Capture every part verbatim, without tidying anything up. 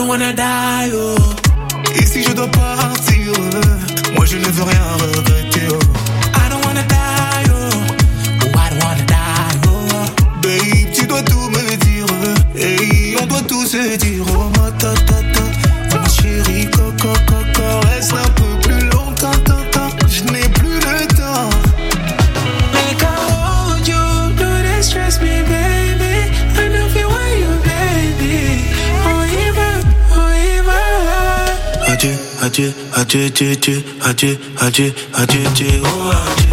wanna die, oh. Et si je dois partir, euh, moi je ne veux rien regretter, oh. I don't wanna die, oh. Oh, I don't wanna die, oh. Babe, tu dois tout me dire, euh. Hey, on doit tout se dire, oh. Ma ta ta ta, ma chérie, coco, coco. Reste un peu plus longtemps, tant, tant. Je n'ai plus le temps. Make I hold you, do they stress me, baby? I know feel where you, baby. Oh, even, oh, even. Adieu, adieu, adieu, adieu, adieu, adieu, adieu, adieu, adieu, oh, adieu.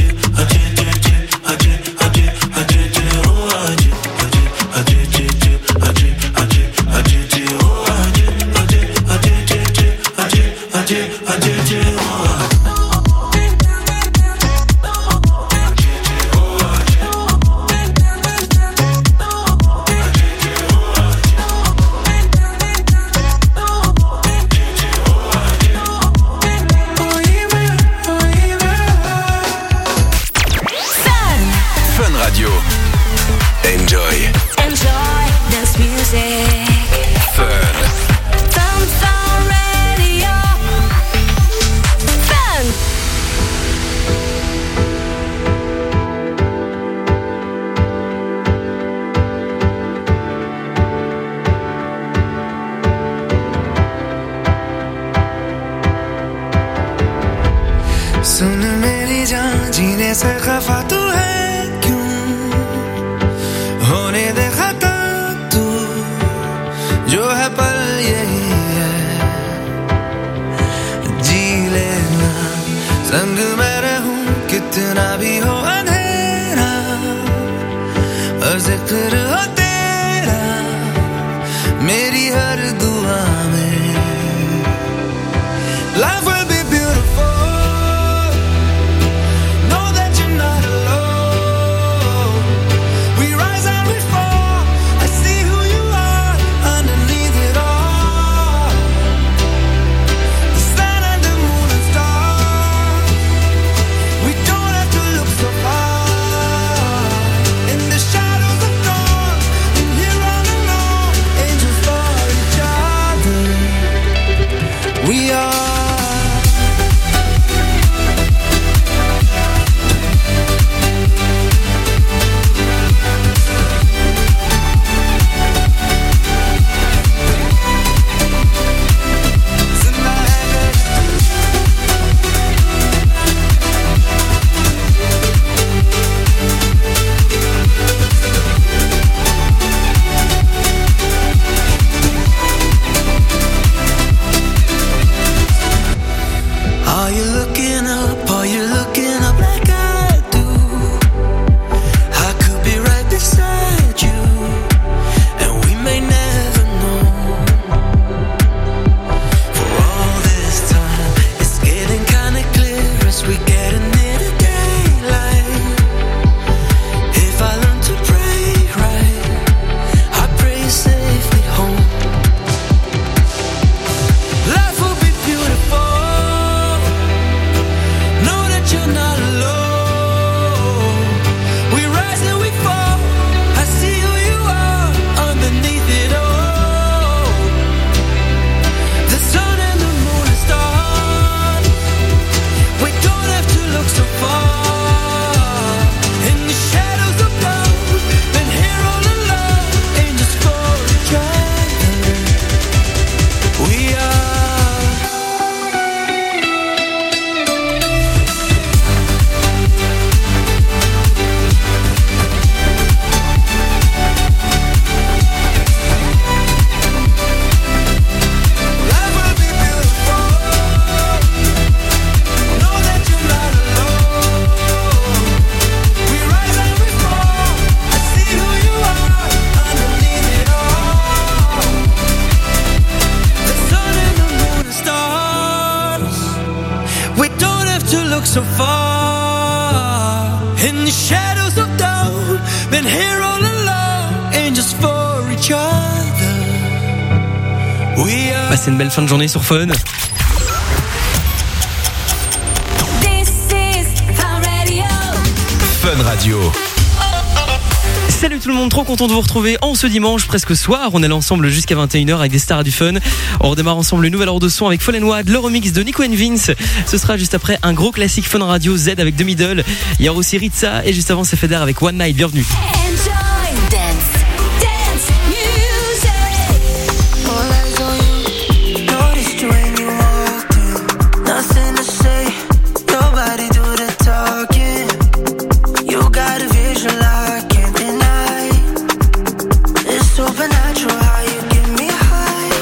So far in the shadows of doubt, been here all alone and just for each other. We are. Passez une belle fin de journée sur Fun. Fun Radio. Salut tout tout le monde, trop content de vous retrouver en ce dimanche, presque soir. On est là ensemble jusqu'à vingt et une heures avec des stars du fun. On redémarre ensemble une nouvelle heure de son avec Fall and Wad, le remix de Nico and Vince. Ce sera juste après un gros classique Fun Radio, Z avec The Middle. Il y aura aussi Ritza et juste avant c'est Feder avec One Night. Bienvenue. Enjoy dance, dance music. All eyes on you. Noticed you when you walked in. Nothing to say. Nobody do the talking. You got a vision I can't deny. It's supernatural how you get me high.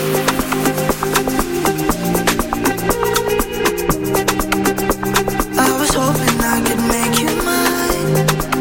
I was hoping I could make you mine.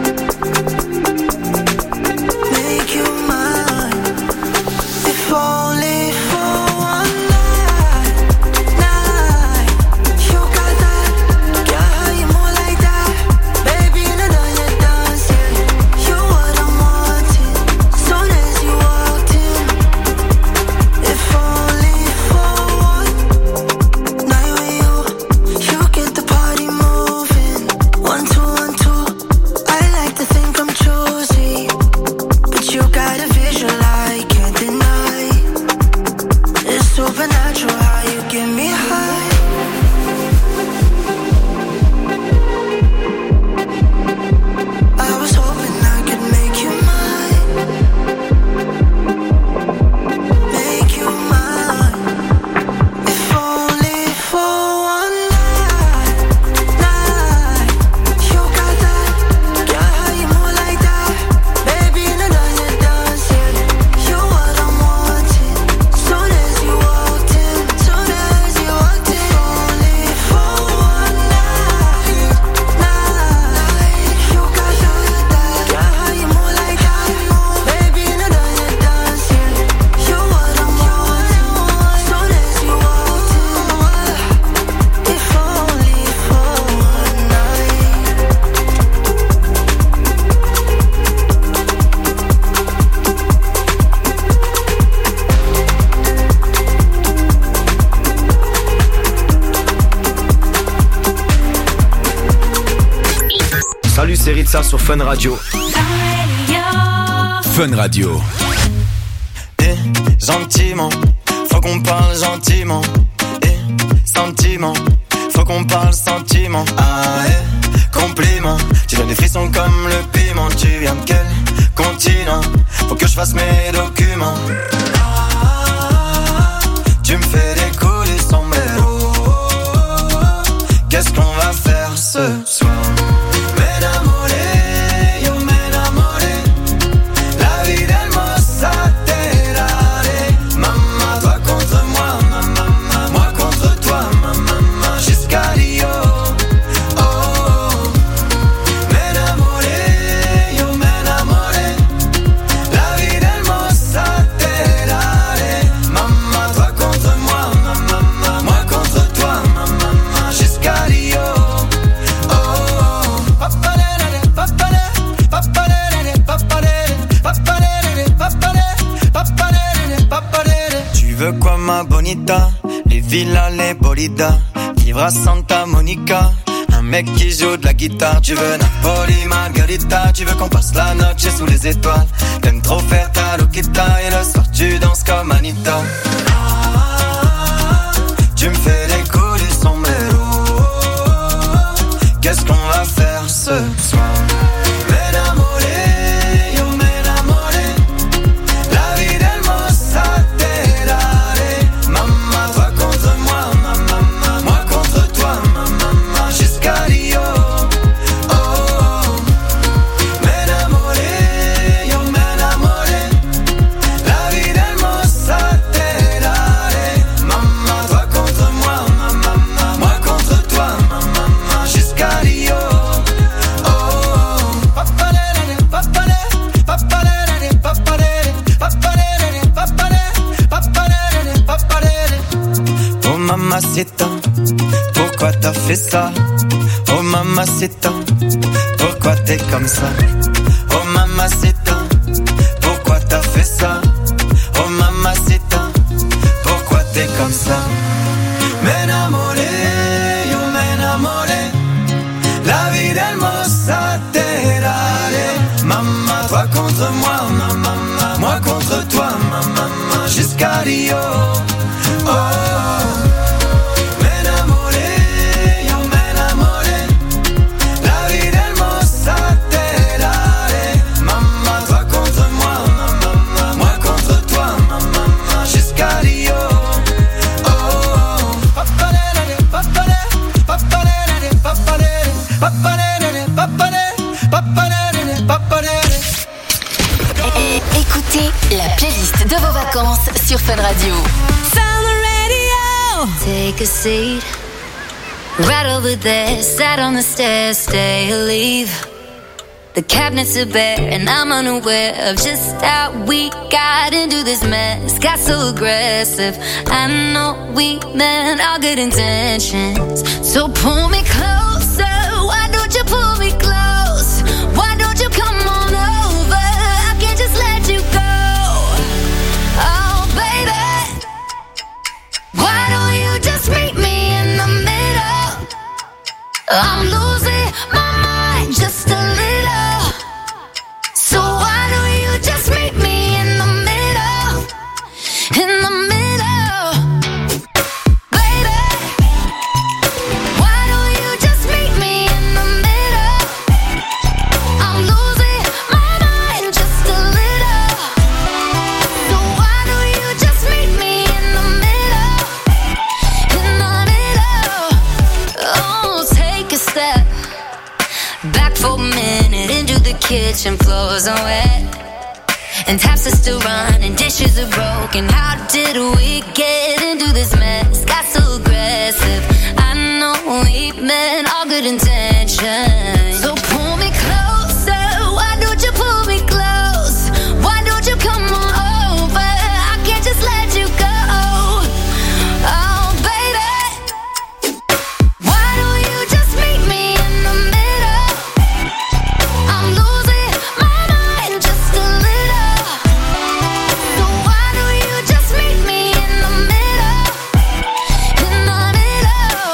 Make you mine. If only for one night, night. You got that, got how you move like that. Baby, you know you dance, yeah. You what I'm wanting, soon as you walked in. If only for one night with you, you get the party moving. One, two, one, two. I like to think I'm choosy, but you got a visual I can't deny. It's supernatural how you get me high. I was hoping I could make you mine. Make you mine. If only for one night, night. You got that, got how you move like that. Baby, you know you dance, yeah. You what I'm wanting, soon as you walked in, soon as you walked in. Only for one night, night. You got that, got how you move like that. Baby, you know you dance, yeah. You what I'm wanting, soon as you walked in. If only for one night. Salut, c'est Ritza sur Fun Radio. Fun Radio. Eh, gentiment, faut qu'on parle gentiment. Eh, sentiment, faut qu'on parle sentiment. Ah, eh, compliment, tu donnes des frissons comme le piment. Tu viens de quel continent? Faut que je fasse mes documents. Ah, tu me fais décoller son sombrero. Qu'est-ce qu'on va faire ce soir? M'enamoré, yo m'enamoré. La vie d'hermosa te daré. Maman, toi contre moi, maman, moi contre toi, maman, jusqu'à Rio. Oh, oh. M'enamoré, yo m'enamoré. La vie d'hermosa te daré. Maman, toi contre moi, maman, moi contre toi, maman, jusqu'à Rio. Oh, oh. Papalere, papalere, papalere, papalere, papalere, papalere, papalere, papalere. Tu veux quoi ma bonita? Les villas, les bolidas, vivre à Santa Monica. Un mec qui joue de la guitare. Tu veux Napoli, Margarita. Tu veux qu'on passe la noche sous les étoiles. T'aimes trop faire ta loquita. Et le soir tu danses comme Anita. Ah, tu me fais décoller son sombrero. Qu'est-ce qu'on va faire ce soir? M'enamoré, yo m'enamoré. La vie d'hermosa te daré. Maman, toi contre moi, maman, moi contre toi, maman, jusqu'à Rio. Oh, oh. M'enamoré, yo m'enamoré. La vie d'hermosa te daré. Maman, toi contre moi, maman, moi contre toi, maman, jusqu'à Rio. Oh, oh. Papalere, papalere, papalere, papalere, papalere, papalere, papalere, papalere. Oh mamacita, pourquoi t'as fait ça? Oh mamacita, pourquoi t'es comme ça? Oh mamacita, pourquoi t'as fait ça? Oh mamacita, pourquoi t'es comme ça? M'enamoré, yo m'enamoré. La vie d'hermosa te daré. Maman, toi contre contre moi, ma, ma, ma, moi contre toi, ma, ma, ma, jusqu'à Rio. Oh, oh. Écoutez la playlist de vos vacances sur Fun Radio. Found the radio. Take a seat, right over there, sat on the stairs, stay or leave. The cabinets are bare and I'm unaware of just how we got into this mess. Got so aggressive, I know we meant all good intentions. So pull me closer, why don't you pull me close? Why don't you come on over? I can't just let you go. Oh baby, why don't you just meet me in the middle? I'm losing my mind just a little. So why don't you just meet me in the middle? In the middle, baby. Why don't you just meet me in the middle? I'm losing my mind just a little. So why don't you just meet me in the middle? In the middle. Oh, take a step back for a minute into the kitchen, floors are wet and taps are still running, dishes are broken. How did we get into this mess? Got so aggressive, I know we meant all good intentions. So pull me closer, why don't you pull me close? Why don't you come on over? I can't just let you go. Oh baby, why don't you just meet me in the middle? I'm losing my mind just a little. So why don't you just meet me in the middle? In the middle.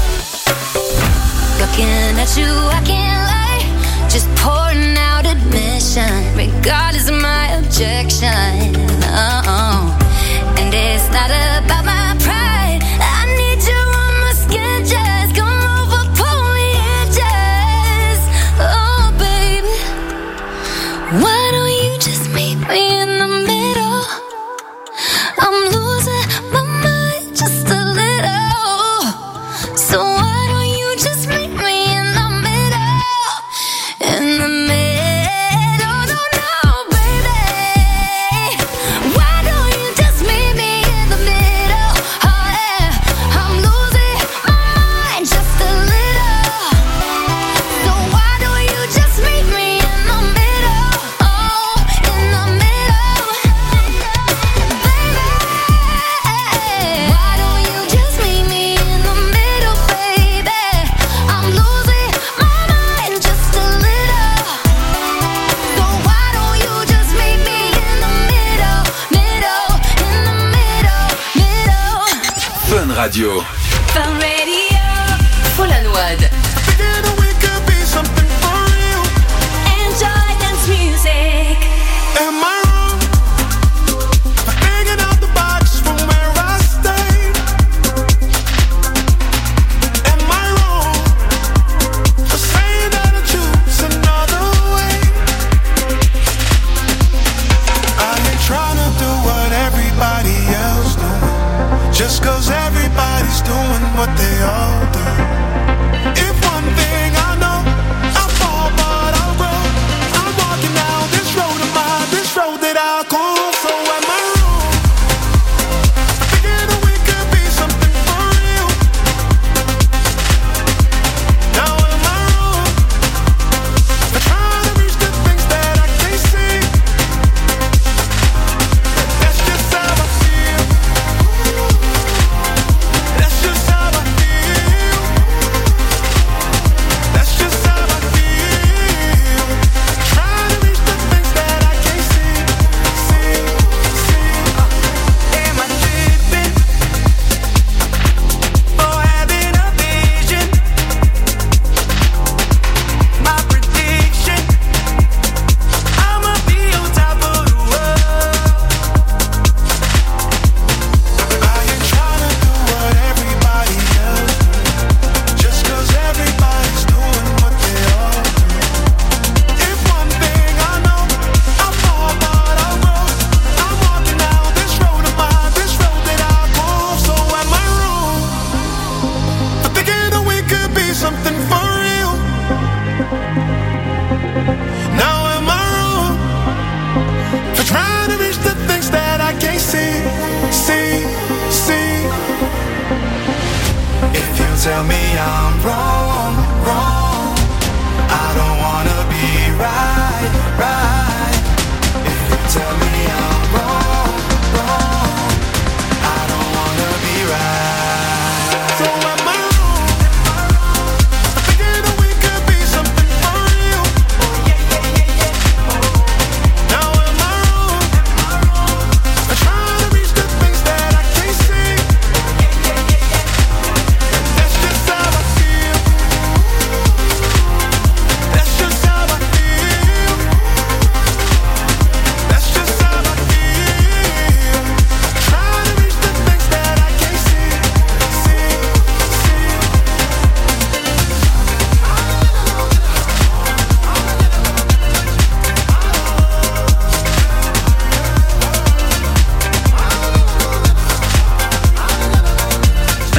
Looking at you, I can't lie. Just pouring out admission, regardless of my objection. Oh, and it's not about my pride. I need you on my skin, just come over, pull me in, just. Oh, baby, why don't you just meet me in the middle? I'm losing my mind just a little. So why don't you just meet me in the middle? In the middle, no, no, baby. Why don't you just meet me in the middle? Oh yeah, I'm losing my mind just a little. So why don't you just meet me in the middle? Oh, in the middle, baby. Why don't you just meet me in the middle, baby? I'm losing my mind just a little. So why don't you just meet me in the middle, middle, in the middle, middle. Fun Radio. Fun radio. Folan Wad. Together we could be something for real. Enjoy dance music. Am I wrong for hanging out the box from where I stayed? Am I wrong for saying that I choose another way? I ain't trying to do what everybody else doing, just 'cause everybody's doing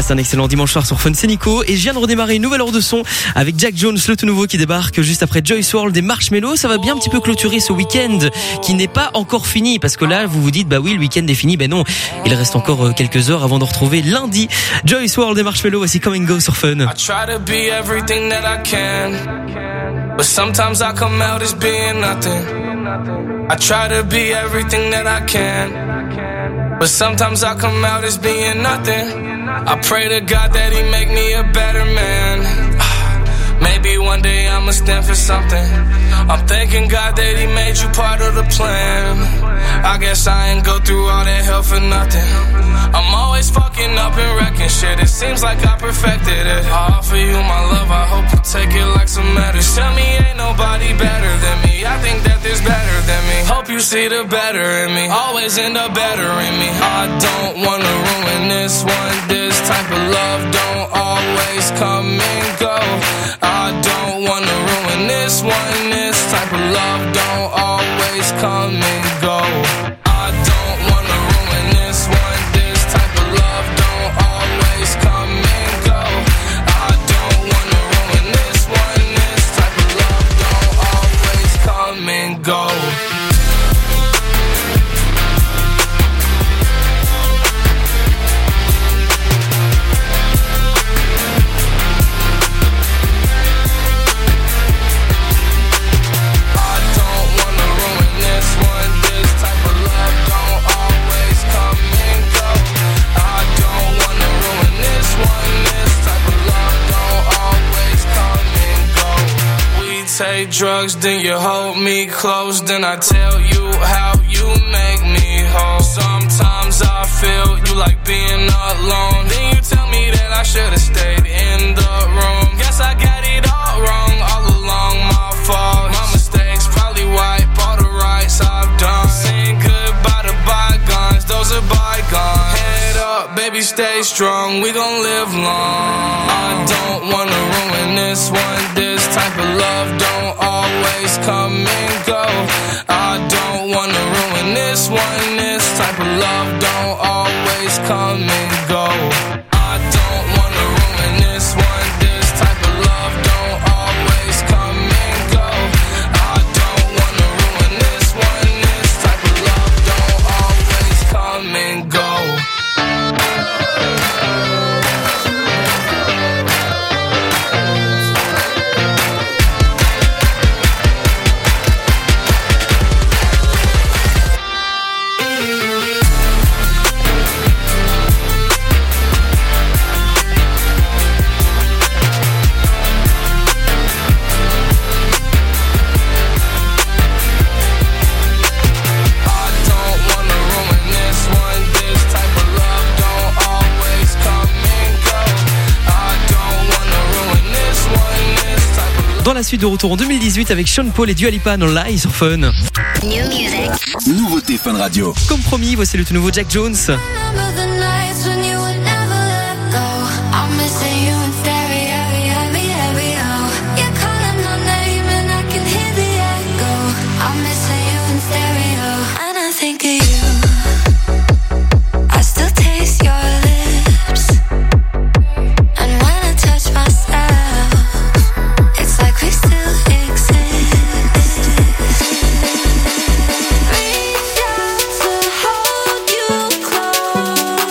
passe un excellent dimanche soir sur Fun, c'est Nico et je viens de redémarrer une nouvelle heure de son avec Jack Jones, le tout nouveau qui débarque juste après Joyce World et Marshmello. Ça va bien un petit peu clôturer ce week-end qui n'est pas encore fini parce que là vous vous dites bah oui le week-end est fini, ben non, il reste encore quelques heures avant de retrouver lundi Joyce World et Marshmello. Voici Come and Go sur Fun. I try to be everything that I can, but sometimes I come out as being nothing. I try to be everything that I can, but sometimes I come out as being nothing. I pray to God that He make me a better man. Maybe one day I'ma stand for something. I'm thanking God that He made you part of the plan. I guess I ain't go through all that hell for nothing. I'm always fucking up and wrecking shit. It seems like I perfected it. I offer you my love, I hope you take it like some medicine. Tell me ain't nobody better than me. I think that there's better than me. Hope you see the better in me. Always end up better in me. I don't wanna ruin this one. This type of love don't always come and go. I don't wanna ruin this one. This type of love don't always come and go. I don't wanna ruin this one. This type of love don't always come and go. I don't wanna ruin this one. This type of love don't always come and go. Take drugs, then you hold me close. Then I tell you how you make me whole. Sometimes I feel you like being alone. Then you tell me that I should've stayed in the room. Guess I got it all wrong, all along my fault. My mistakes probably wipe all the rights I've done. Saying goodbye to bygones, those are bygones. Head up, baby, stay strong, we gon' live long. I don't wanna ruin this one. This type of love don't always come and go. I don't wanna ruin this one. This type of love don't always come and go. I don't wanna ruin this one. This type of love don't always come and go. I don't wanna ruin this one. This type of love don't always come and go. Dans la suite de retour en deux mille dix-huit avec Sean Paul et Dua Lipa dans Live sur Fun. New music. Nouveauté Fun Radio. Comme promis, voici le tout nouveau Jack Jones. Reach out to hold you close.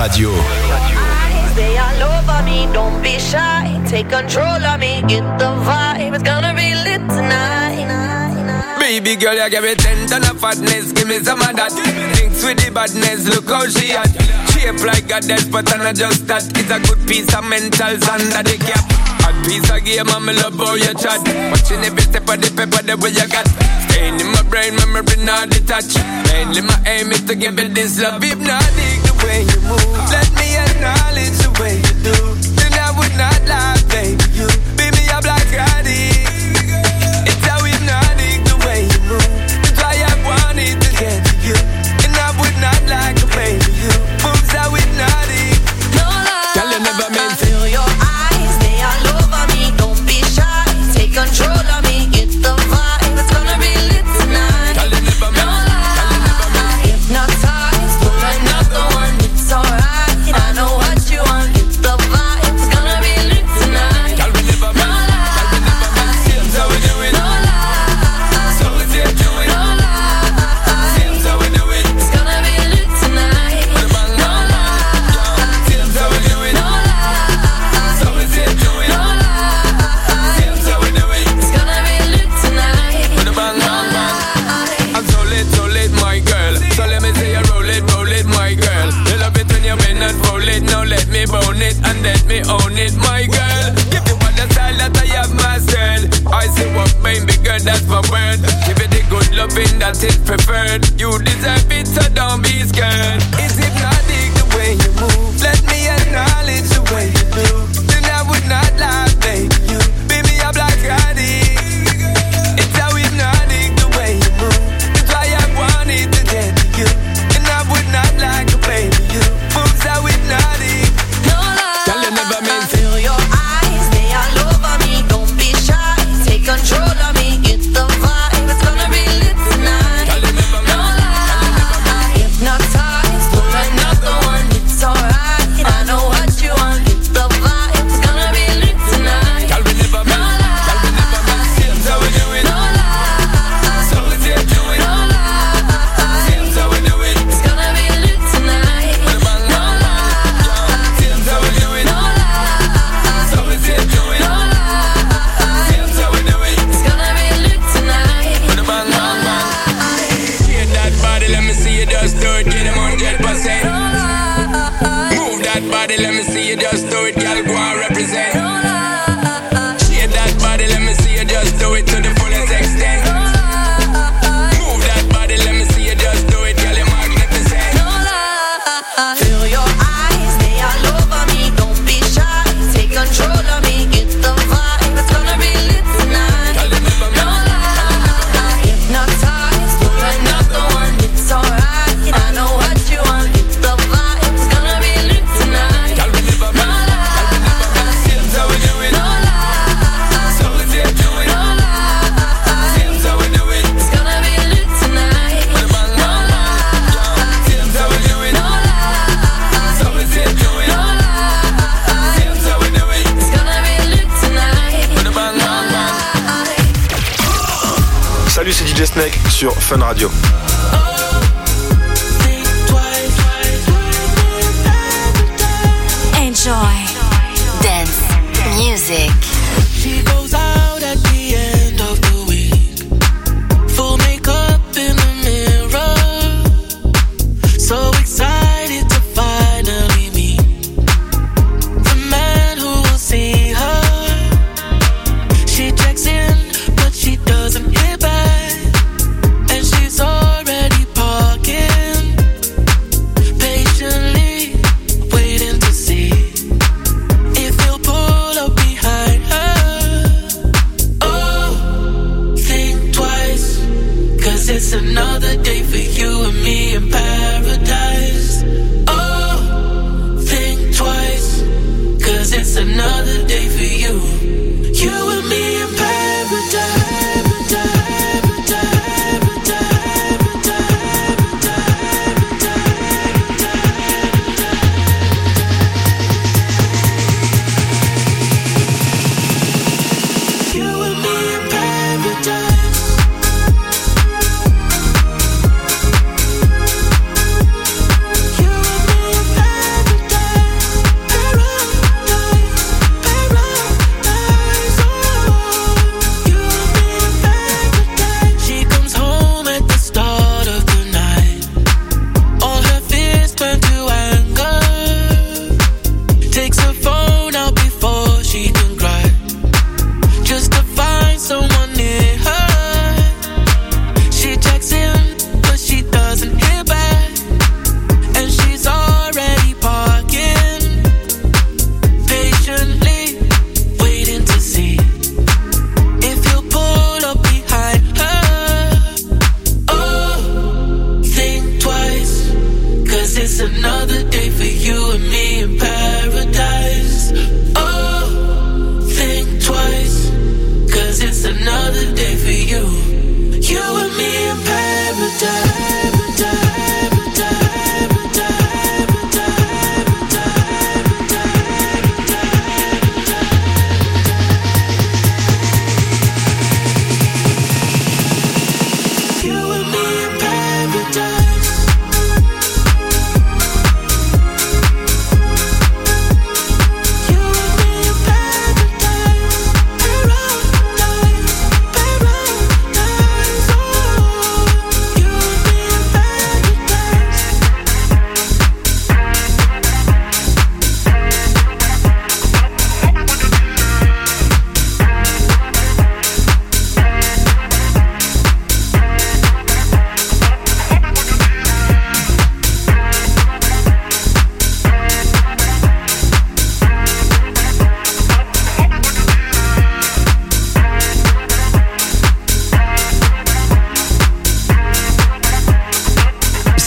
Radio. They all over me, don't be shy. Take control of me, get the vibe. It's gonna be lit tonight. Baby girl, you give me ten ton of fatness. Give me some of that. Thinks with the badness, look how she at. Shape like a death, but I'm not just that. It's a good piece of mentals under the cap. Hot piece of game, I'm love how you chat. Watching every step of the paper, the way you got. Staying in my brain, memory not detached. Mainly my aim is to give it this love. If not, dig the way you move. Let me acknowledge the way you do. Then I would not lie, baby. You beat me up like I did. It's how hypnotic the way you move. That's why I wanted to get to you. And I would not like to baby you. Moves how hypnotic. No lie. Girl, you never meant to. Feel your eyes, they all over me. Don't be shy. Take control of me, get the vibe. It's gonna be lit tonight. Girl, you never meant. No lie. Hypnotized, pull another one. It's alright. I know what you want. Get the vibe. It's gonna be lit tonight. Girl, we never No meant. Girl, we never meant. Seems how we do it. No lie. So we did do it. No lie. Seems how we do it. It's gonna be lit tonight. Put a bang, No bang, lie. Seems how we do it. No lie. So we did do it. No lie. Seems how we do it. It's gonna be lit tonight. Put a bang, bang, bang. I'm so lit, so lit, my girl. So let me say you roll it, roll it, my girl. You love it when you bend and roll it. Now let me bone it and let me own it, my girl. Give you all the style that I have mastered. I say what baby girl, that's my word. Give it the good loving that is preferred. You deserve it, so don't be scared. It's hypnotic the way you move. Let me acknowledge the way you do. Then I would not lie, baby. You beat me up like I did. It's how hypnotic the way you move. That's why I wanted to get to you. And I would not like to play with you. Moves how hypnotic. No lie. Girl, you never meant to. Feel your eyes, they all over me. Don't be shy. Take control of me, get the vibe. It's gonna be lit tonight. Girl, you never No meant. lie. Hypnotized, pull another one. It's alright. I know what you want. Get the vibe. It's gonna be lit tonight. Girl, we never No meant. Girl, we never meant. Seems how we do it. No lie. So we did do it. No lie. Seems how we do it. It's gonna be lit tonight. Put a bang, No bang, lie. Seems how we do it. No lie. So we did do it. No lie. Seems how we do it. It's gonna be lit tonight. Put a bang, bang, bang. Shake that body, let me see you just do it. Get them one hundred percent. Move that body, let me see you just do it. Girl, go and represent. Shake that body, let me see you just do it to the fullest extent. Move that body, let me see you just do it. Girl, you're magnificent. Feel your eyes, they all over me. Don't be shy. Take control of me, get the vibe. It's gonna be lit tonight. Girl, you never No meant. lie. Hypnotized, pull another one. It's alright. I know what you want. Get the vibe. It's gonna be lit tonight. Girl, we never No meant. Girl, we never meant. lie. Seems how we do it. No lie. So we did do it. No lie. Seems how we do it. It's gonna be lit tonight. Put a bang, No bang, lie. Seems how we do it. No lie. So we did do it. No lie. Seems how we do it. It's gonna be lit tonight. Put a bang, bang, bang. Salut, c'est D J Snake sur Fun Radio. Enjoy. Dance music. She goes out at the end of the week, full makeup in the mirror, so excited to finally meet the man who will see her. She checks in, but she doesn't hear back, and she's already parking, patiently waiting to see if he'll pull up behind her. Oh, think twice, 'cause it's another day for you and me in paradise. Oh, think twice, 'cause it's another day for you, you and me in paradise. You and me in paradise. You and me in paradise.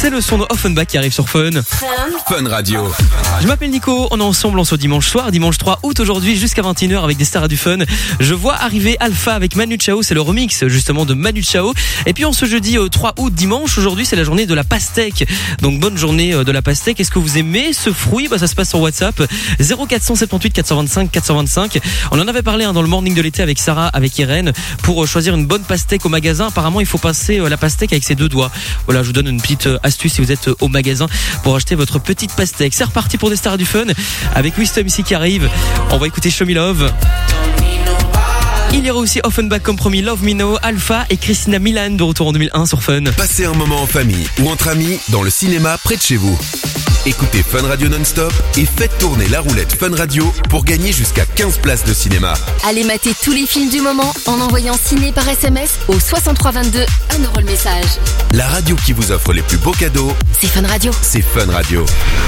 C'est le son de Offenbach qui arrive sur Fun. Fun Radio. Je m'appelle Nico, on est ensemble en ce dimanche soir, dimanche trois août aujourd'hui jusqu'à vingt et une heures avec des stars du fun. Je vois arriver Alpha avec Manu Chao, c'est le remix justement de Manu Chao. Et puis en ce jeudi trois août, dimanche, aujourd'hui c'est la journée de la pastèque. Donc bonne journée de la pastèque. Est-ce que vous aimez ce fruit? Bah ça se passe sur WhatsApp zéro quatre cent soixante-dix-huit quatre cent vingt-cinq quatre cent vingt-cinq. On en avait parlé hein, dans le morning de l'été avec Sarah, avec Irène, pour choisir une bonne pastèque au magasin. Apparemment il faut passer la pastèque avec ses deux doigts. Voilà, je vous donne une petite astuce si vous êtes au magasin pour acheter votre petite pastèque. C'est reparti pour des stars du fun avec Wisdom ici qui arrive. On va écouter Show Me Love. Il y aura aussi Offenbach comme promis, Love Me Now, Alpha et Christina Milian de retour en deux mille un sur Fun. Passez un moment en famille ou entre amis dans le cinéma près de chez vous. Écoutez Fun Radio non-stop et faites tourner la roulette Fun Radio pour gagner jusqu'à quinze places de cinéma. Allez mater tous les films du moment en envoyant ciné par S M S au soixante-trois vingt-deux, un euro le message. La radio qui vous offre les plus beaux cadeaux, c'est Fun Radio. C'est Fun Radio.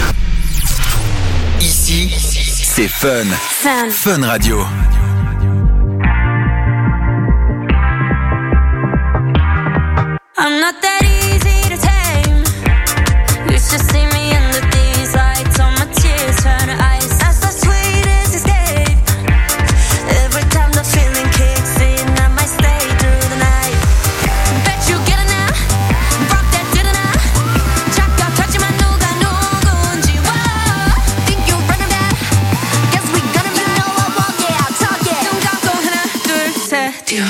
Ici, c'est Fun. Fun. Fun Radio. I'm not that easy to tame. You should see me under these lights. All my tears turn to ice. That's the sweetest escape. Every time the feeling kicks in, I might stay through the night. Bet you get it now. Rock that did it now. 잠깐 터지만 누가 누군지. Whoa. Think you running back? Guess we gonna be. You know I walk it, I'll talk it. 눈 감고 하나 둘 셋. 뛰어.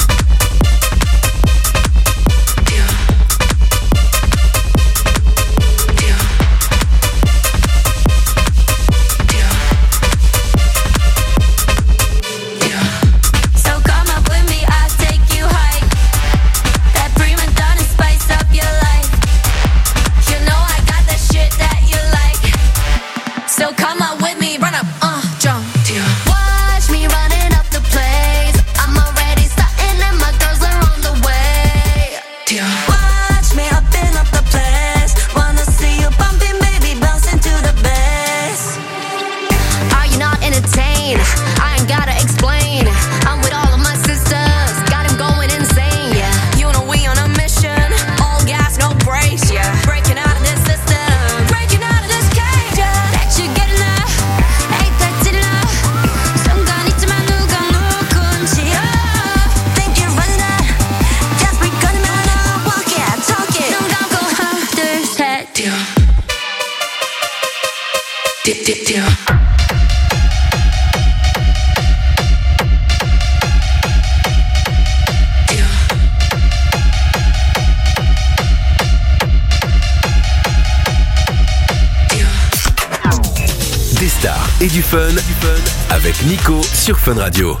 Et du fun, du fun avec Nico sur Fun Radio.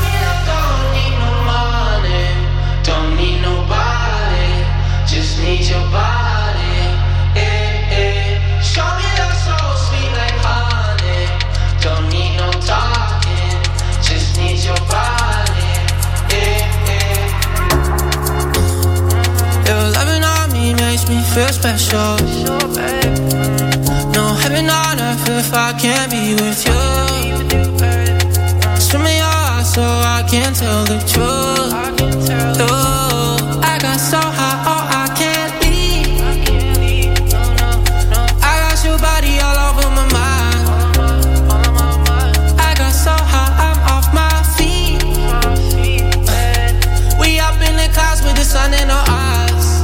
Your loving on me makes me feel special. No heaven on earth if I can't be with you. Swim in your eyes so I can tell the truth. Ooh, I got so high, oh I can't leave. I got your body all over my mind. I got so high, I'm off my feet. We up in the clouds with the sun in our eyes.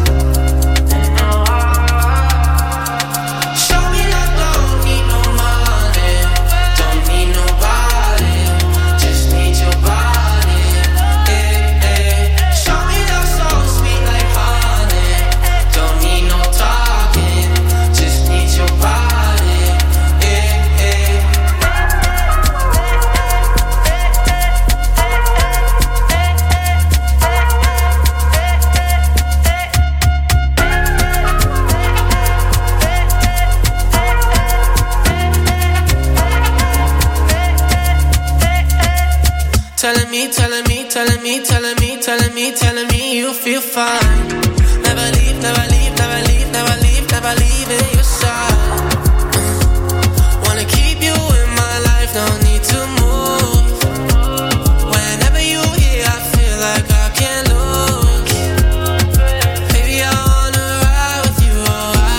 Telling me, telling me, telling me, telling me, telling me, telling me you feel fine. Never leave, never leave, never leave, never leave, never leave in your side. Wanna keep you in my life, no need to move. Whenever you here, I feel like I can't lose. Baby, I wanna ride with you, oh, I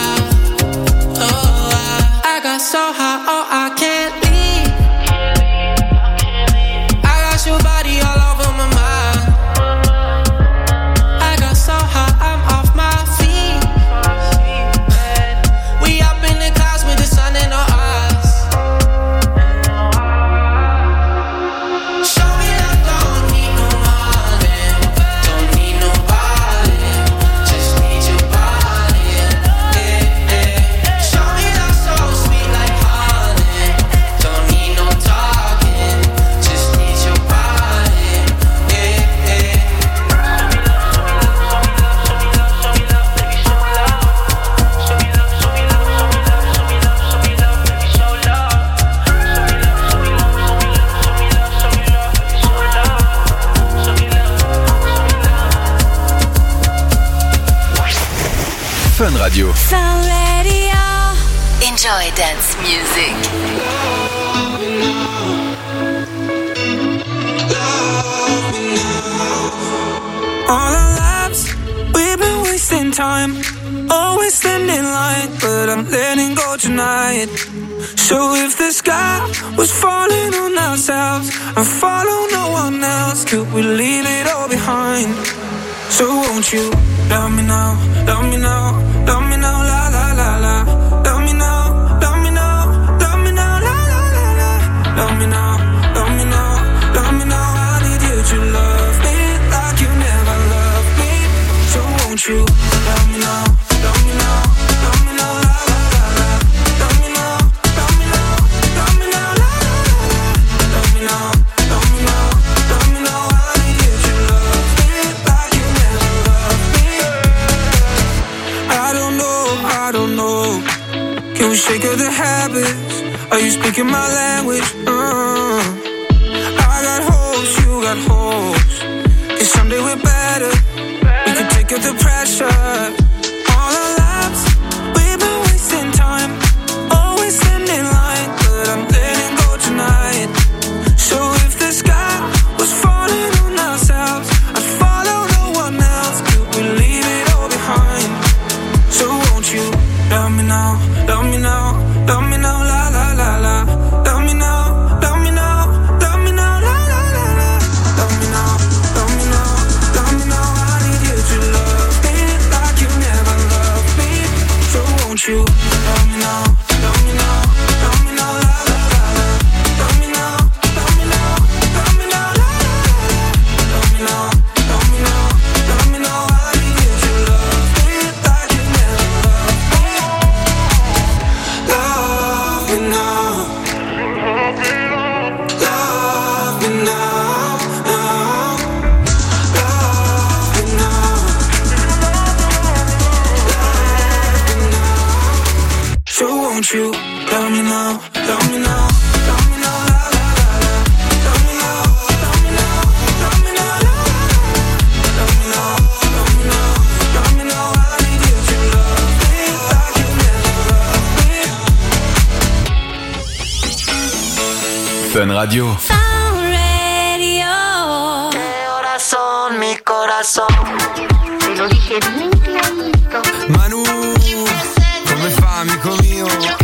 Fun Radio. Fun Radio. Enjoy dance music. All our lives, we've been wasting time, always standing in line, but I'm letting go tonight. So if the sky was falling on ourselves and follow no one else, could we leave it all behind? So won't you love me now, love me now, love me now, la la la la. Love me now, love me now, love me now, la la la la. Love me now, love me now, love me now. I need you to love me like you never loved me. So won't you love me now, love me now, love me now, la la la la. Love me now, love me now, love me now, la la la la. Love me now, love me now, love me now. I need you to love me like you never loved me. I don't know, I don't know. Can we shake of the habits? Are you speaking my language? Uh, I got hopes, you got hopes. Cause someday we're better. We can take out the pressure. All our lives, we've been wasting time, always standing in line, but I'm letting go tonight. So if the sky was falling on ourselves, I'd follow no one else. Could we leave it all behind? So won't you love me now, love me now, love me now, la la la la. Love me now, love me now, love me now, la la la la. Love me now, love me now, love me now. I need you to love me like you never loved me. So won't you love me now, love me now, love me now, la la la la. Love me now, love me now, love me now, la la la la. Love me now, love me now, love me now. I need you to love me like you never loved me. Love me now, love me now, now. Love me now, love me now. So won't you love me now, love me now, love me now, la la la la. Love me now, love me now, love me now, la la la la. Love me now, love me now, love me now. I need you to love me like you never loved me. Fun Radio. Fun Radio. Corazón, mi corazón. Te lo dije bien clarito. Manu, come fa, amico mio?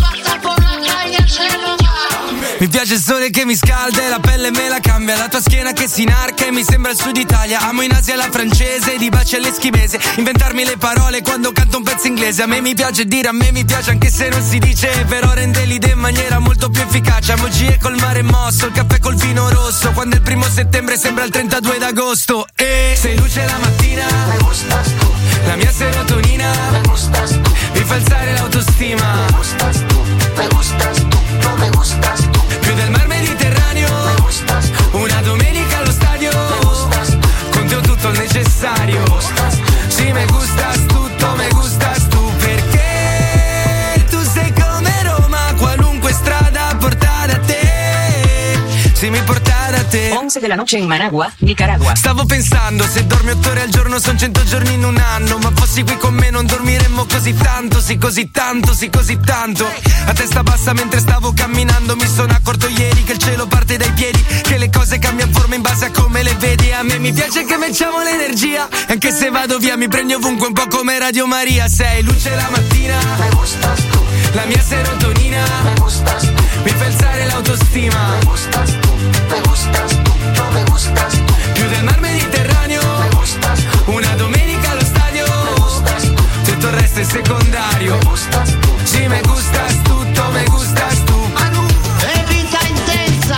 Mi piace il sole che mi scalda e la pelle me la cambia. La tua schiena che si inarca e mi sembra il sud Italia. Amo in Asia la francese, di baci all'eschimese. Inventarmi le parole quando canto un pezzo inglese. A me mi piace dire, a me mi piace anche se non si dice. Però rende l'idea in maniera molto più efficace. Amo G col mare mosso, il caffè col vino rosso. Quando è il primo settembre sembra il trentadue d'agosto. E sei luce la mattina, Me gustas tú, la mia serotonina me gustas tú, mi fa alzare l'autostima. me gustas tú, me gustas tú, no me gustas tú, Più del mar Mediterraneo, me gustas tú, una domenica allo stadio. me gustas tú, Con te ho tutto il necessario. Sì, me gustas tutto, me gustas tu. Perché tu sei come Roma, qualunque strada porta da te. Sì, mi porta da te. once de la noche en Managua, Nicaragua. Stavo pensando, se dormi otto ore al giorno son cento giorni in un anno. Ma fossi qui con me non dormiremmo così tanto. Sì, così tanto, sì, così tanto. A testa bassa mentre stavo camminando mi sono accorto ieri che il cielo parte dai piedi, che le cose cambiano forma in base a come le vedi. A me mi piace che matchiamo l'energia, anche se vado via mi prendi ovunque un po' come Radio Maria. Sei luce la mattina, me gustas tú, la mia serotonina me gustas tú, mi fa alzare l'autostima. me gustas tú, me gustas tú, no me gustas tú, Più del mar Mediterraneo, me gustas tú, una domenica allo stadio. me gustas tú, Tutto il resto è secondario. me gustas tú. Sì, me gustas tutto, me gustas tu. È vita intensa.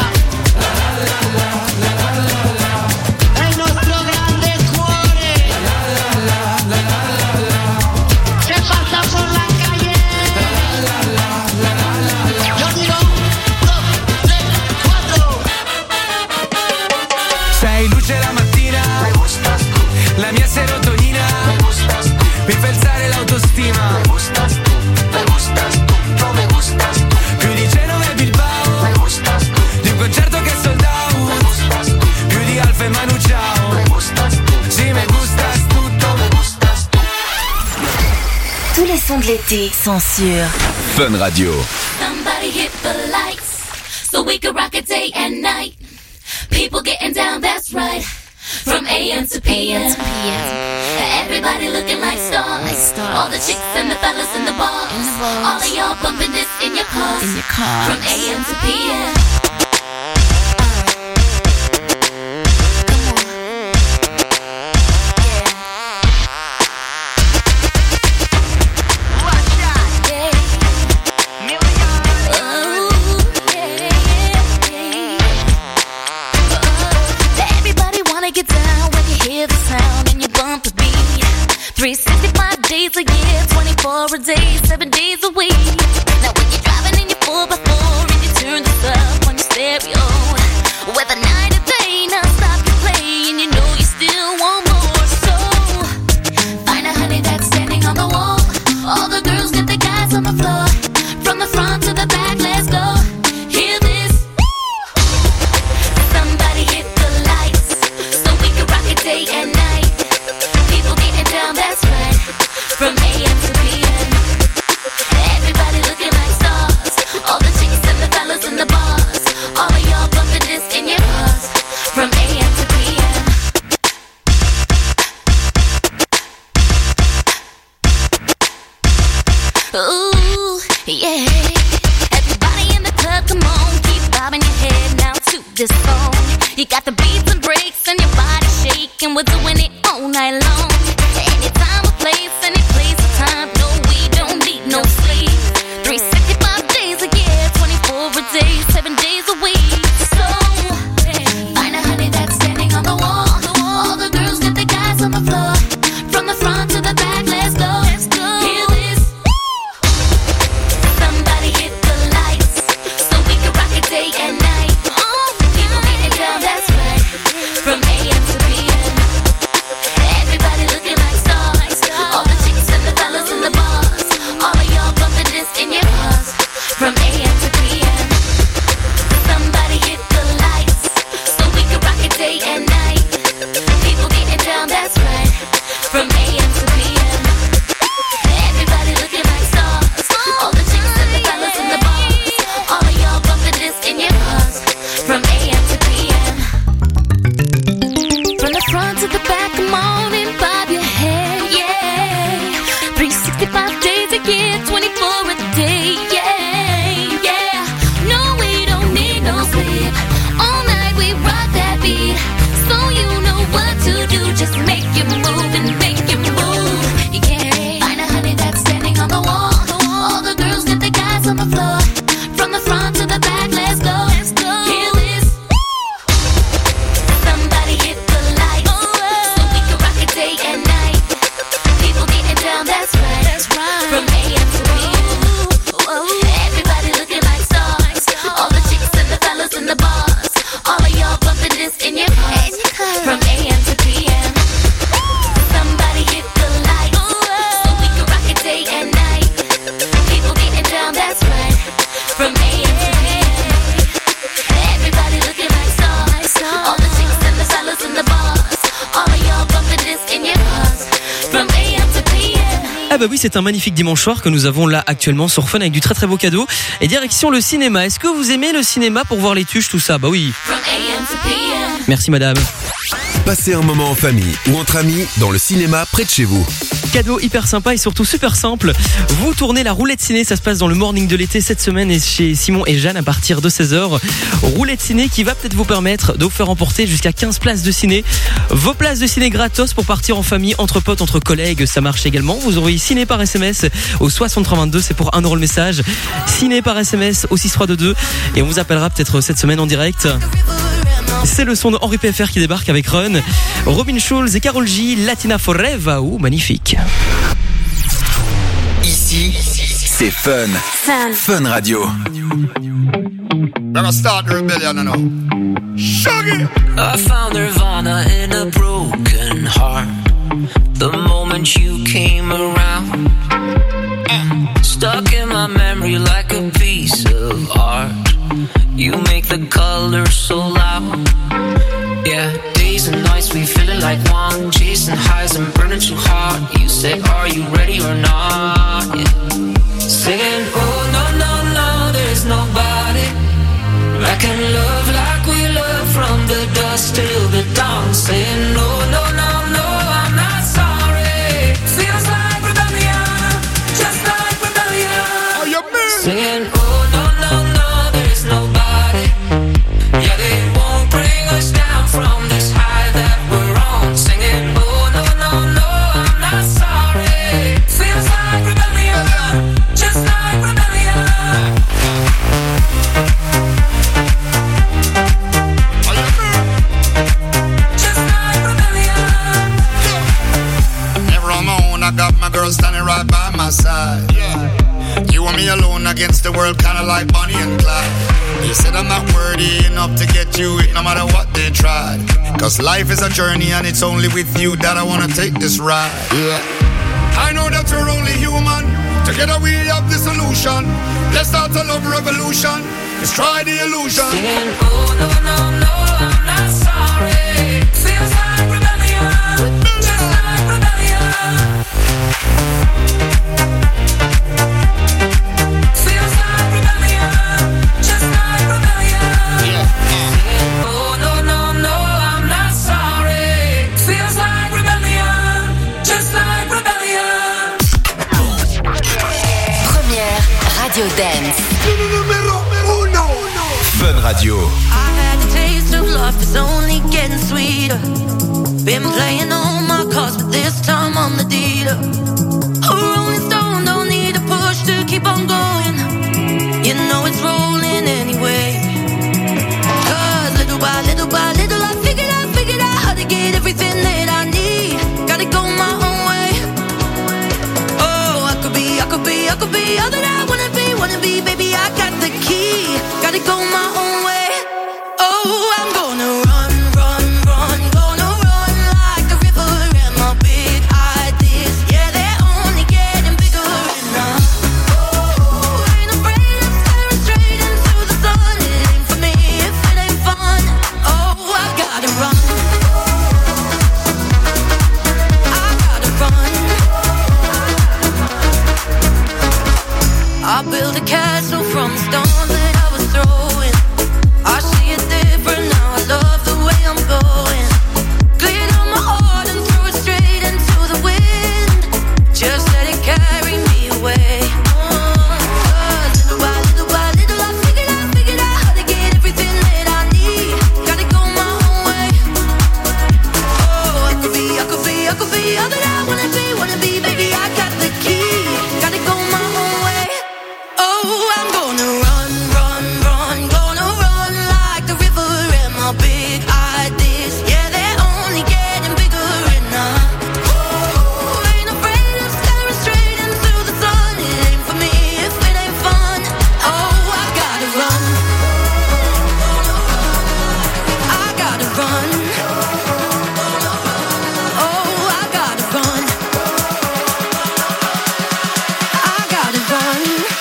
È il nostro grande cuore. C'è fatta por la calle. Yo digo, dos, tres, cuatro. Sei luce la mattina, Me gustas tú, la mia serotonina me gustas tú, mi fa alzare l'autostima. me gustas tú, les sons de l'été sont sur Fun Radio. Somebody hit the lights so we can rock it day and night. People getting down, that's right. From A M to P M. Everybody looking like stars. All the chicks and the fellas in the bars. All of y'all bumping this in your cars. From A M to P M. Get down when you hear the sound and you bump the beat. three sixty-five days a year, twenty-four a day, seven days a week. Now when you're driving in your four by four and you turn this up on your stereo, whether night or day, non-stop you play and you know you still want more. So find a honey that's standing on the wall. All the girls get the guys on the floor. From the front to the back, let's go. Hear this. Somebody hit the lights so we can rock it day and night. People getting down, that's right. From A M to P M. Everybody looking like stars. All the chicks and the fellas in the bars. All of y'all bumping this in your cars. From A M to P M. Ooh, yeah. Everybody in the club, come on, keep bobbing your head now to this song. You got the beats and breaks and your body shaking. We're doing it all night long. Anytime, a place, any place, a time. No, we don't need no sleep. three sixty-five days a year, twenty-four a day, seven days a week. So find a honey that's standing on the wall. All the girls get the guys on the floor. From the front to the back, let's go. Hear this. Somebody hit the lights so we can rock it day and night. People getting down, that's right. From A M to P M. Everybody looking like stars. All the chicks and the fellas in the bars. All of y'all bumping this in your cars. From A M to P M. Somebody hit the lights so we can rock it day and night. People getting down, that's right. From A M to P M. Everybody looking like stars. All the chicks and the fellas in the bars. All of y'all bumping this in your cars. From A M to P M. From the front to the back, come on and bob your head, yeah. three sixty-five days a year, twenty-four a day, yeah, yeah. No, we don't need no sleep. All night we rock that beat. So you know what to do, just make you move and make you move, yeah. Find a honey that's standing on the wall. All the girls get the guys on the floor. From the front to the back, let's go. Hear this. Somebody hit the lights so we can rock it day and night. People getting down, that's right. From A M to P M. Everybody looking like stars. All the chicks and the fellas in the bars. All of y'all bumping this in your cars. From A M to P M. Somebody hit the lights so we can rock it day and night. People getting down, that's right. From A M to P M. Everybody looking like stars. All the chicks and the fellas in the bars. All of y'all bumping this in your cars. From A M to P M. Ah bah oui, c'est un magnifique dimanche soir que nous avons là actuellement sur Fun avec du très très beau cadeau. Et direction le cinéma. Est-ce que vous aimez le cinéma pour voir les tuches, tout ça? Bah oui. From A M to P M. Merci madame. Passez un moment en famille ou entre amis dans le cinéma près de chez vous. Cadeau hyper sympa et surtout super simple. Vous tournez la roulette ciné, ça se passe dans le morning de l'été cette semaine et chez Simon et Jeanne à partir de seize heures. Roulette ciné qui va peut-être vous permettre de vous faire emporter jusqu'à quinze places de ciné. Vos places de ciné gratos pour partir en famille, entre potes, entre collègues, ça marche également. Vous envoyez ciné par S M S au soixante-trois vingt-deux, c'est pour un euro le message. Ciné par S M S au six trois deux deux et on vous appellera peut-être cette semaine en direct. C'est le son de Henri P F R qui débarque avec Run, Robin Schulz et Karol G, Latina Forever, ou magnifique. Ici, c'est Fun. Fun. Fun Radio. Gonna start the rebellion now. Shaggy! I found Nirvana in a broken heart. The moment you came around, stuck in my memory like a piece of art. You make the colors so loud. Yeah, days and nights we feeling like one, chasing highs and burning too hard. You say, are you ready or not? I got my girl standing right by my side. Yeah. You and me alone against the world, kinda like Bonnie and Clyde. They said I'm not worthy enough to get you it, no matter what they tried. Cause life is a journey and it's only with you that I wanna take this ride. Yeah. I know that we're only human. Together we have the solution. Let's start a love revolution. Let's try the illusion. Saying, oh no, no, no, I'm not sorry. Feels like rebellion, just like rebellion. Feels like rebellion, just like rebellion. Saying, oh no, no, no, I'm not sorry. Feels like rebellion, just like rebellion. Première Radio Dance. Fun Radio. I had a taste of love that's only getting sweeter. Been playing all my cards, but this time I'm the dealer. A rolling stone don't need a push to keep on going. You know it's rolling anyway. Cause little by little by little I figured out, figured out how to get everything that I need. Gotta go my own way. Oh, I could be, I could be, I could be all that I wanna be, wanna be, baby, I got the key. Gotta go my own way. Oh, I'm gonna run, run, run, gonna run like a river. And my big ideas, yeah, they're only getting bigger. And I oh, ain't afraid of staring straight into the sun. It ain't for me if it ain't fun. Oh, I gotta run. I gotta run. I built a castle from the stones that I was throwing. I see it different now, I love the way I'm going. Cleared out my heart and threw it straight into the wind. Just let it carry me away. Cause little by little by little I figured out, figured out how to get everything that I need. Gotta go my own way. Oh, I could be, I could be, I could be all that I wanna be, wanna be, baby, I got the key. Gotta go my own way. Oh, I'm gonna run, run, run, gonna run like the river. And my big ideas, yeah, they're only getting bigger. And I oh, ain't afraid of staring straight into the sun. It ain't for me if it ain't fun. Oh, I gotta run. I gotta run. Oh, I gotta run. I gotta run.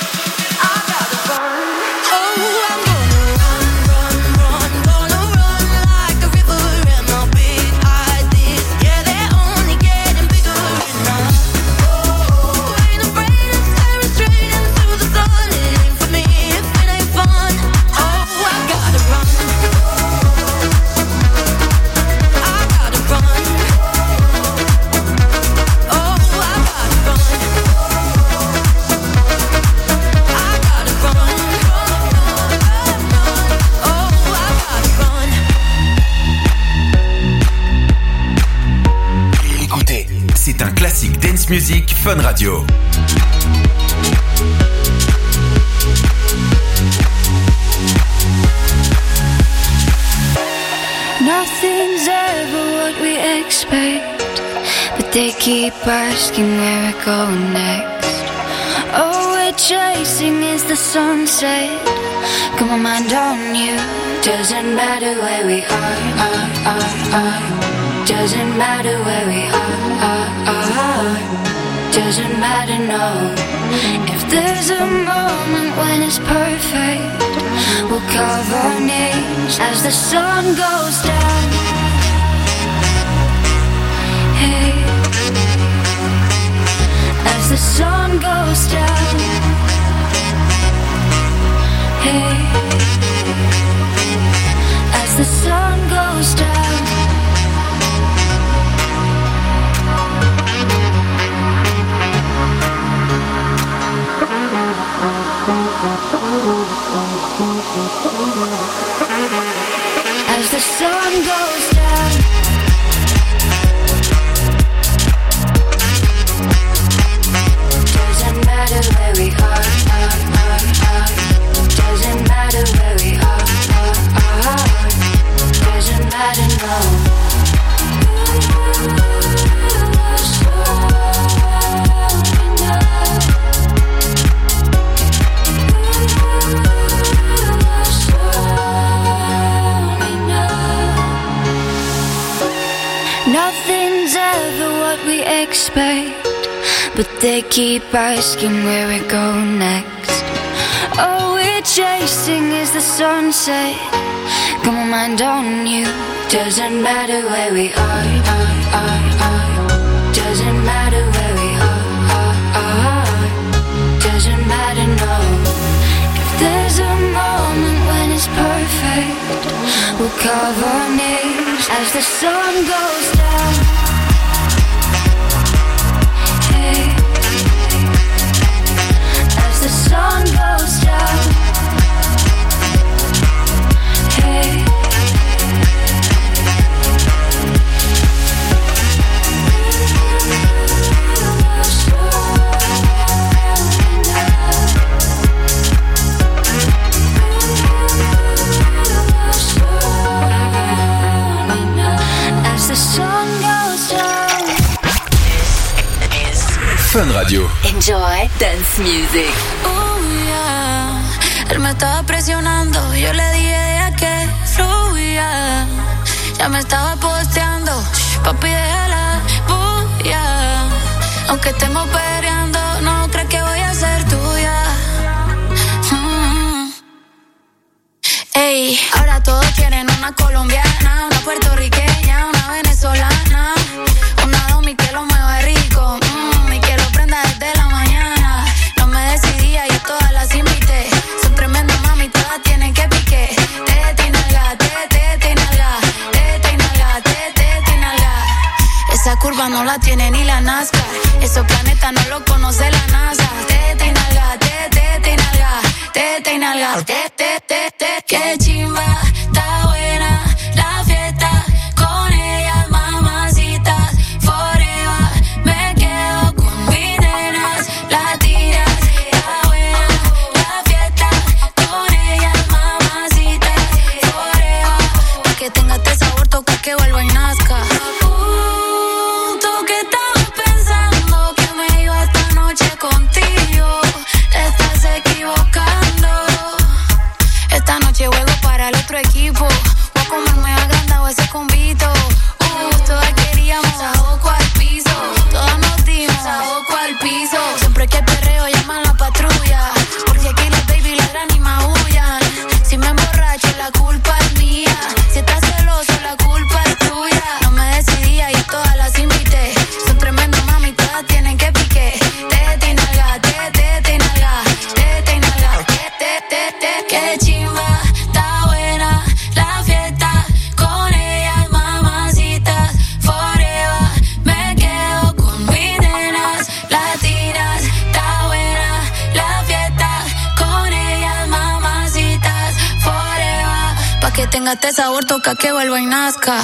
Écoutez, c'est un classique dance music Fun Radio. Nothing's ever what we expect, but they keep asking where we're going next. All we're chasing is the sunset. Got my mind on you. Doesn't matter where we are, are, are, are. Doesn't matter where we are, are, are. Doesn't matter, no. If there's a moment when it's perfect, we'll carve our names as the sun goes down. Hey, as the sun goes down. Hey, as the sun goes down. As the sun goes down. Doesn't matter where we are, are, are, are. Doesn't matter where we are, are, are. Doesn't matter, no. but they keep asking where we go next. All we're chasing is the sunset. Got my mind on you. Doesn't matter where we are, are, are, are. Doesn't matter where we are, are, are. Doesn't matter, no. If there's a moment when it's perfect, we'll carve our names as the sun goes down. Hey, as the sun goes down. Hey. Fun Radio. Enjoy dance music. Oh yeah, él me estaba presionando, yo le dije a que fluya. Ya me estaba posteando, papi déjala bulla. Aunque estemos peleando, no crees que voy a ser tuya. Mm. Ey, ahora todos quieren una colombiana, una puertorriqueña, una venezolana, una domi que lo mueve rico. Mm, y que lo prenda desde la mañana. No me decidía, yo todas las invité. Son tremendas mami, todas tienen que pique. Tete y nalga, tete, tete y nalga, tete y nalga, tete, tete y nalga. Esa curva no la tiene ni la NASCAR. Esos planetas no lo conoce la NASA. Tete y nalga, tete, tete y nalga, tete y nalga, tete, tete. Qué chimba, está buena la fiesta. Con ellas mamacitas forever. Me quedo con mis nenas latinas. Está buena la fiesta. Con ellas mamacitas forever. Pa' que tenga este sabor, toca que vuelva y nazca. Uh, tú que estabas pensando que me iba esta noche contigo, te estás equivocando. Esta noche juego para el otro equipo. Voy a comerme agrandado ese convito. Uh, todas queríamos saoco al piso. Todas nos dimos saoco al piso. Siempre que perreo llaman la patrulla, porque aquí las baby ladran y maullan. Si me emborracho la culpa es mía. Si estás celoso la culpa es tuya. No me decidía y todas las invité. Son tremendas mami, todas tienen que pique. Tete y nalga, tete, tete y nalga, tete y nalga, tete, tete. Qué chimba, está buena la fiesta. Con ellas mamacitas forever. Me quedo con mis nenas latinas. Está buena la fiesta. Con ellas mamacitas forever. Pa' que tenga este sabor, toca que vuelva y nazca.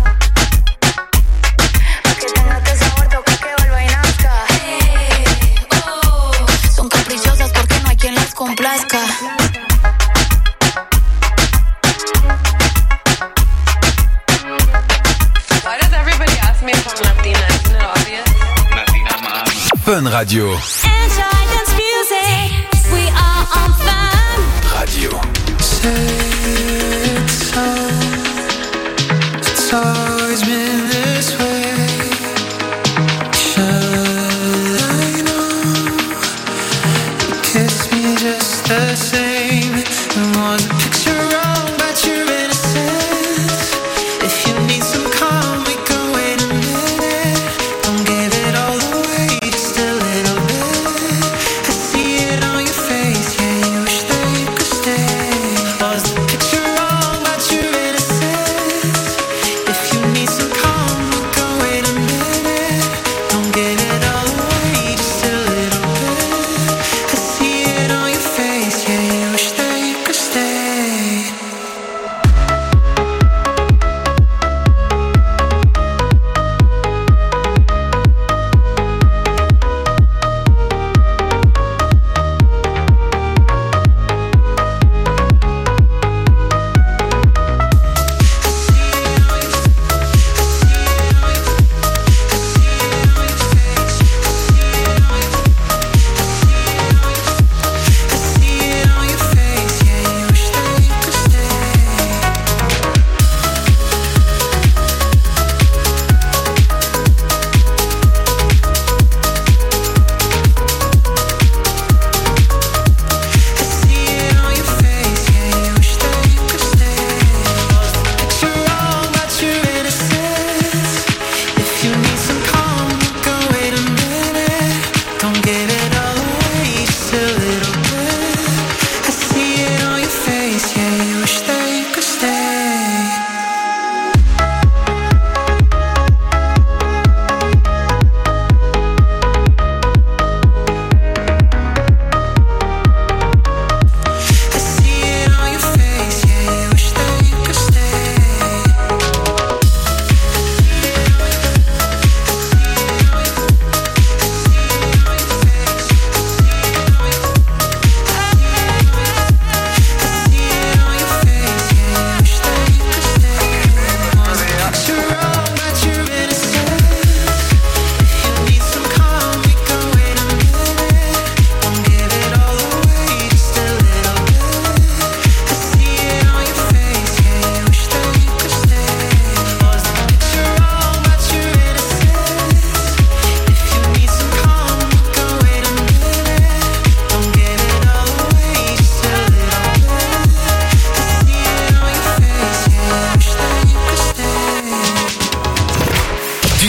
Pa' que tenga este sabor, toca que vuelva y nazca. Hey, oh. Son caprichosas porque no hay quien las complazca. Why does everybody ask me if I'm Latina? Isn't it obvious? Fun Radio. Enjoy dance music. We are on Fun Radio. It's always been this way. Should I know? You kiss me just the same. And was a picture wrong about your innocence? If you need some calm, we can wait a minute. Don't give it all away, just a little bit. I see it on your face, yeah, you wish that you could stay. Was the picture wrong about your innocence? If you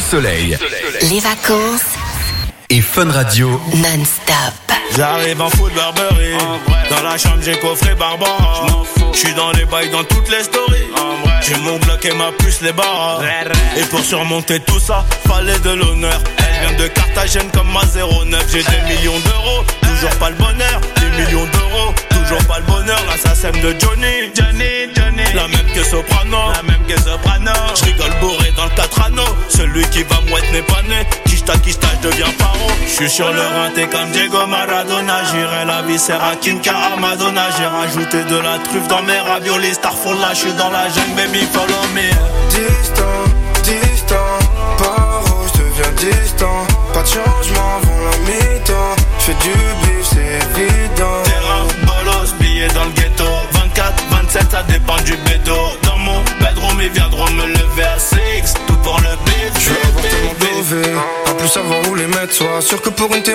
soleil. Les vacances Et Fun Radio non-stop. J'arrive en foot Burberry. Dans la chambre j'ai coffré Barbara. J'suis dans les bails dans toutes les stories. J'ai mon Glock et ma puce les barres. Et pour surmonter tout ça, fallait de l'honneur. Elle vient de Carthagène comme ma zéro neuf. J'ai des millions d'euros, toujours pas le bonheur. Des millions d'euros, toujours pas le bonheur. L'assassin de Johnny, Johnny, Johnny. La même que Soprano, la même que Soprano. J'rigole bourré dans le quatre anneaux. Celui qui va mouette n'est pas né. Kishta, kishta, j'deviens paro. J'suis sur le rinté comme Diego Maradona. J'irai la viscère à Kinka à Madonna. J'ai rajouté de la truffe dans mes raviolis. Starfall là, j'suis dans la jungle, baby, follow me. Distant, distant, paro, j'deviens distant. Pas de changement avant la mi-temps. J'fais du bif, c'est évident. Terrain, bolos, billets dans le ghetto. vingt-quatre, vingt-sept, ça dépend du bédo. Dans mon bedroom, ils viendront me lever à six. Tout pour le bif. J'veux avoir tellement d'O V. En plus savoir où les mettre. Sois sûr que pour une terre